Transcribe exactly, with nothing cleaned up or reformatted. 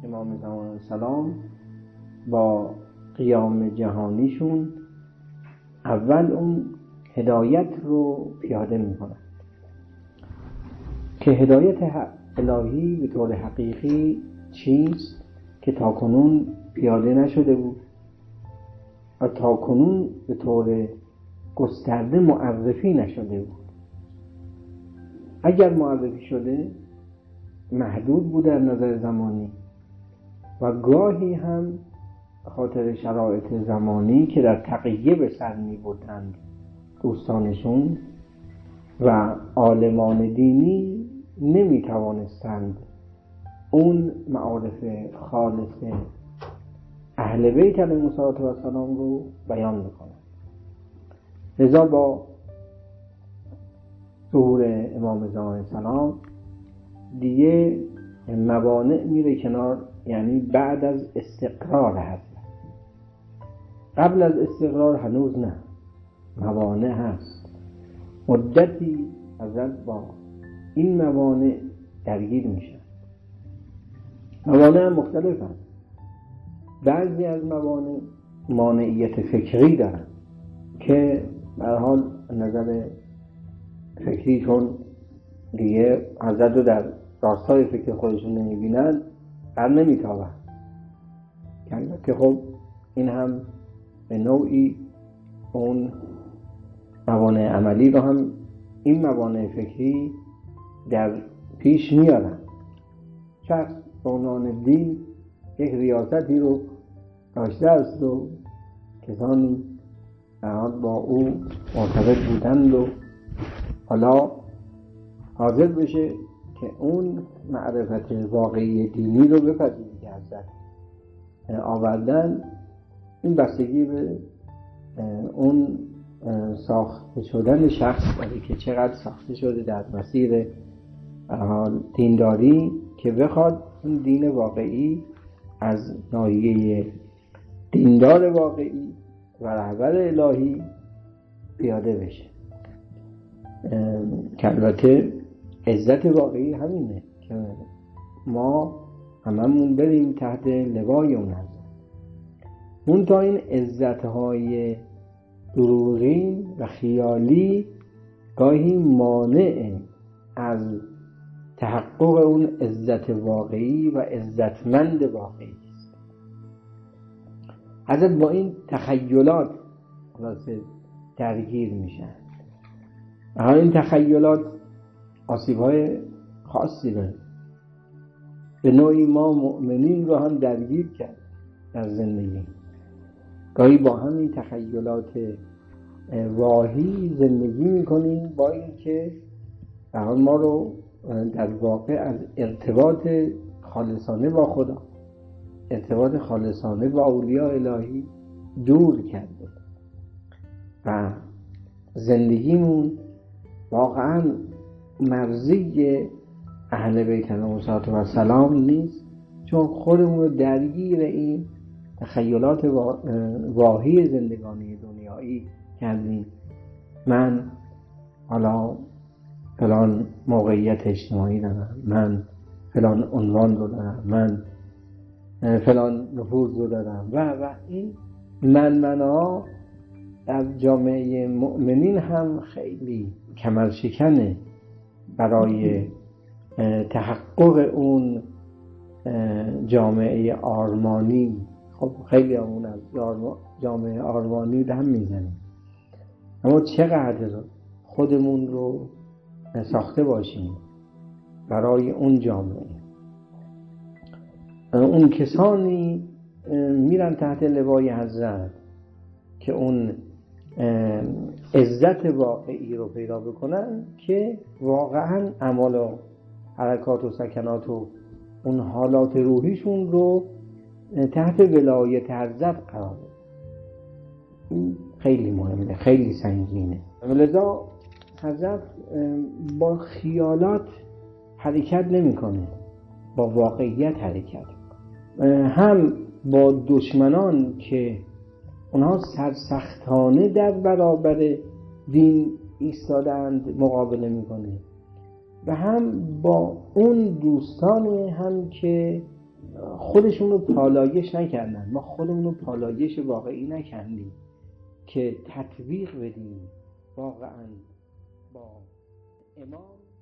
امام زمان سلام با قیام جهانیشون اول اون هدایت رو پیاده میکنن که هدایت الهی به طور حقیقی چیست که تاکنون پیاده نشده بود و تاکنون به طور گسترده معرفی نشده بود. اگر معرفی شده محدود بود در نظر زمانی و گاهی هم خاطر شرایط زمانی که در تقیه به سر می بردند دوستانشون و عالمان دینی نمی توانستند اون معارف خالص اهل بیت علیهم السلام رو بیان میکنند. لذا با ظهور امام زمان سلام دیگه موانع میره کنار، یعنی بعد از استقرار هست. قبل از استقرار هنوز نه، موانع هست. مدتی حضرت با این موانع درگیر میشن. موانع هم مختلف هست. بعضی از موانع مانعیت فکری دارن که به هر حال نظر فکری چون دیگه حضرت رو در راستای فکر خودشون نمیبینن بر نمیتابن، که خب این هم به نوعی اون موانع عملی رو هم این موانع فکری در پیش میارن. شخص به عنوان دین یک ریاستی رو داشته است و کسانی با او مرتبط بودند و حالا حاضر بشه که اون معرفت واقعی دینی رو بپذیره که حضرت آوردن. این بستگی به اون ساخته شدن شخص داره که چقدر ساخته شده در مسیر دینداری که بخواد این دین واقعی از ناحیه دیندار واقعی و رهبر الهی پیاده بشه. که البته عزت واقعی همینه که ما هممون بریم تحت لوای اون حضرت. اون تا این عزتهای دروغین و خیالی گاهی مانع از تحقق اون عزت واقعی و عزتمند واقعی است. حضرت با این تخیلات خلاصه درگیر میشن. این تخیلات آسیب‌های خاصی داره. به نوعی ما مؤمنین رو هم درگیر کرد در زندگی. گاهی با همین تخیلات واهی زندگی میکنیم با این که ما رو در واقع از ارتباط خالصانه با خدا، ارتباط خالصانه با اولیاء الهی دور کرده و زندگیمون واقعا مرضی اهل بیت علیهم السلام نیست، چون خودمون رو درگیر این تخیلات واهی زندگانی دنیایی کردیم. من حالا فلان موقعیت اجتماعی دارم، من فلان عنوان رو دارم، من فلان نفوذ رو دارم و و این من منها در جامعه مؤمنین هم خیلی کمرشکنه برای تحقق اون جامعه آرمانی. خب خیلی همون از جامعه آرمانی هم میزنیم، اما چقدر خودمون رو ساخته باشیم برای اون جامعه. اون کسانی میرن تحت لوای حضرت که اون عزت واقعی رو پیدا بکنن که واقعا اعمال و حرکات و سکنات و اون حالات روحیشون رو تحت ولایت حضرت قرار بده. این خیلی مهمه، خیلی سنگینه. لذا حضرت با خیالات حرکت نمیکنه، با واقعیت حرکت میکنه. هم با دشمنان که اونها سرسختانه در برابر دین ایستادند مقابله میکنه و هم با اون دوستان هم که خودشون رو پالایش نکردن، ما خودمون رو پالایش واقعی نکردیم که تطبیق بدیم واقعا با امام